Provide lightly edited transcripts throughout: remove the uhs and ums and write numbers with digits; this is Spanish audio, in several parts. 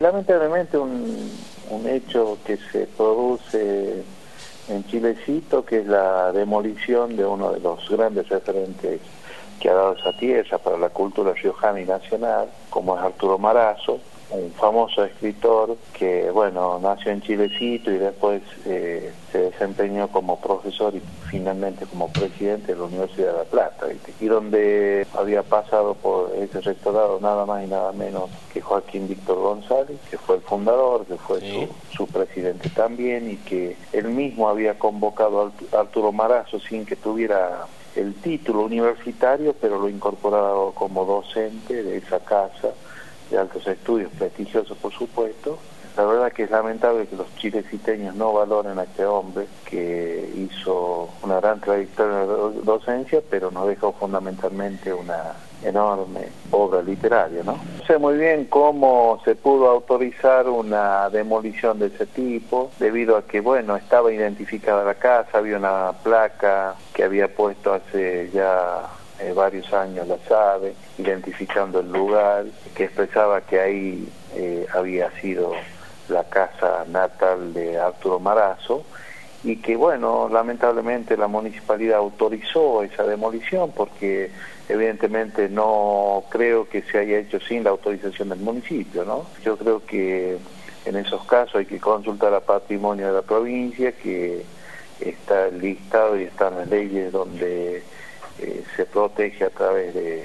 lamentablemente un hecho que se produce en Chilecito, que es la demolición de uno de los grandes referentes que ha dado esa tierra para la cultura riojana y nacional, como es Arturo Marazo, un famoso escritor que, bueno, nació en Chilecito y después se desempeñó como profesor y finalmente como presidente de la Universidad de La Plata, ¿viste? Y donde había pasado por ese rectorado nada más y nada menos que Joaquín Víctor González, que fue el fundador, que fue su presidente también, y que él mismo había convocado a Arturo Marazo sin que tuviera el título universitario, pero lo incorporado como docente de esa casa de altos estudios, prestigiosos por supuesto. La verdad que es lamentable que los chileciteños no valoren a este hombre que hizo una gran trayectoria en la docencia, pero nos dejó fundamentalmente una enorme obra literaria, ¿no? No sé muy bien cómo se pudo autorizar una demolición de ese tipo, debido a que, bueno, estaba identificada la casa, había una placa que había puesto hace ya varios años la SADE, identificando el lugar, que expresaba que ahí había sido la casa natal de Arturo Marazo, y que, bueno, lamentablemente la municipalidad autorizó esa demolición porque evidentemente no creo que se haya hecho sin la autorización del municipio, ¿no? Yo creo que en esos casos hay que consultar a Patrimonio de la provincia, que está listado y están las leyes donde se protege a través de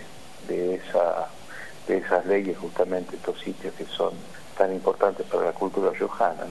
esas leyes justamente estos sitios que son tan importantes para la cultura riojana.